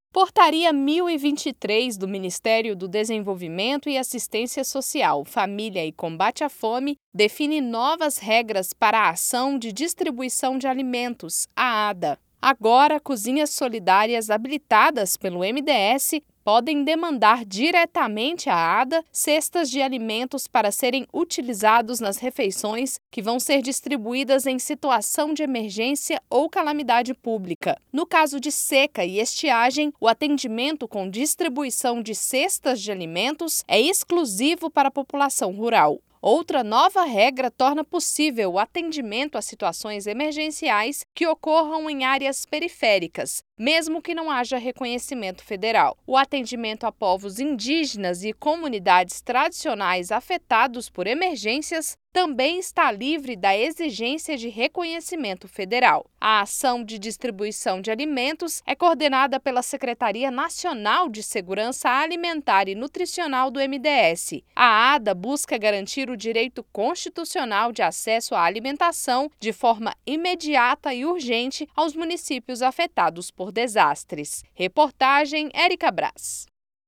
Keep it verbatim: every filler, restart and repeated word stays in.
Portaria mil e vinte e três do Ministério do Desenvolvimento e Assistência Social, Família e Combate à Fome define novas regras para a Ação de Distribuição de Alimentos, a ADA. Agora, cozinhas solidárias habilitadas pelo M D S podem demandar diretamente à ADA cestas de alimentos para serem utilizados nas refeições que vão ser distribuídas em situação de emergência ou calamidade pública. No caso de seca e estiagem, o atendimento com distribuição de cestas de alimentos é exclusivo para a população rural. Outra nova regra torna possível o atendimento a situações emergenciais que ocorram em áreas periféricas, mesmo que não haja reconhecimento federal. O atendimento a povos indígenas e comunidades tradicionais afetados por emergências também está livre da exigência de reconhecimento federal. A ação de distribuição de alimentos é coordenada pela Secretaria Nacional de Segurança Alimentar e Nutricional do M D S. A ADA busca garantir o direito constitucional de acesso à alimentação de forma imediata e urgente aos municípios afetados por desastres. Reportagem Érica Braz.